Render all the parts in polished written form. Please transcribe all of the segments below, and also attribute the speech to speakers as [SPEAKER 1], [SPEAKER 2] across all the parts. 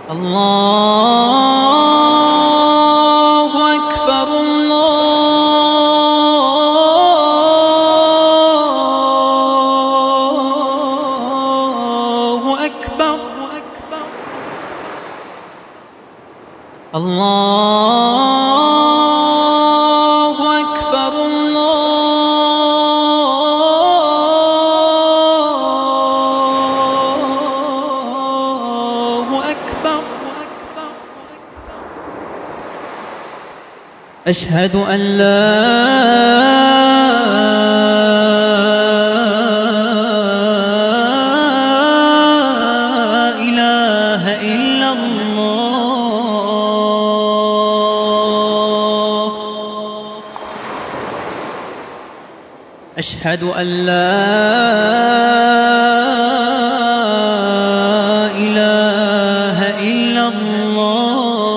[SPEAKER 1] الله أكبر الله أكبر الله أكبر الله أكبر. أشهد أن لا إله إلا الله. أشهد أن لا إله إلا الله.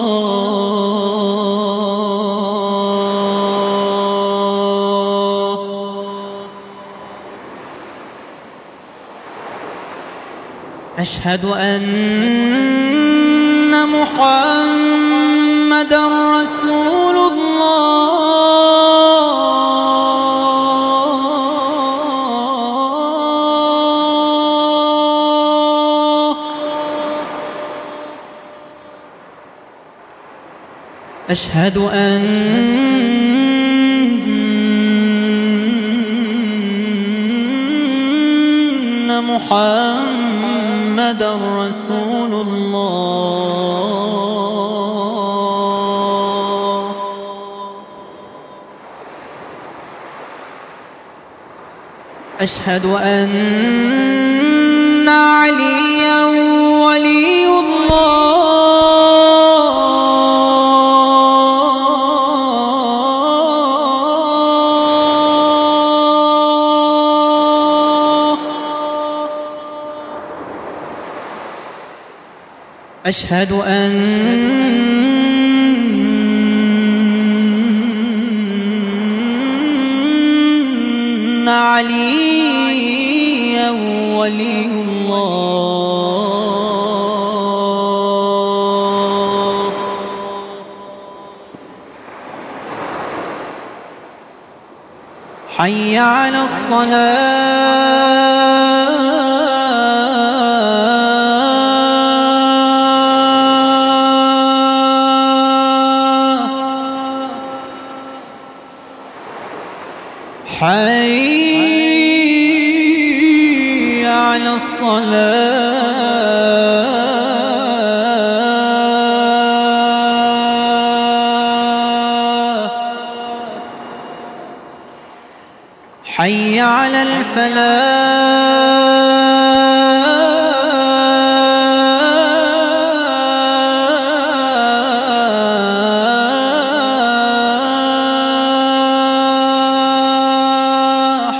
[SPEAKER 1] أشهد أن محمدًا رسول الله. أشهد أن محمدًا رسول الله. أشهد أن عليًا ولي الله. أشهد أن عليًا ولي الله. حي على حي على الصلاة. حي على الفلاح.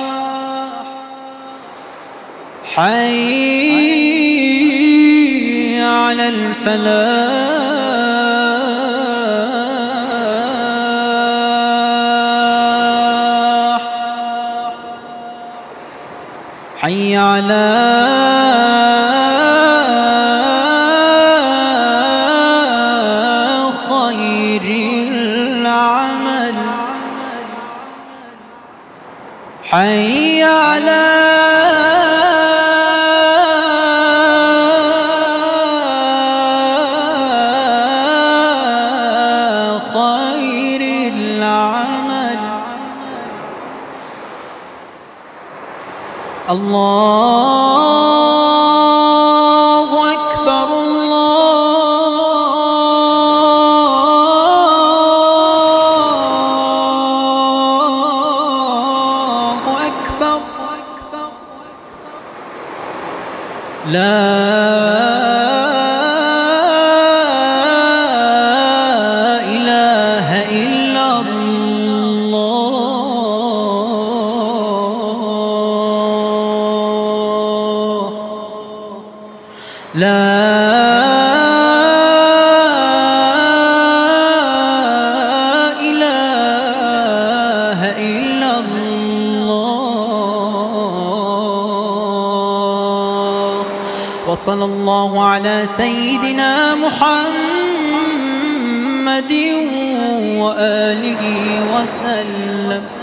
[SPEAKER 1] حي على الفلاح. حي على خير العمل. حي على خير العمل. الله أكبر الله أكبر. لا إله إلا الله. لا وصلى الله على سيدنا محمد وآله وسلم.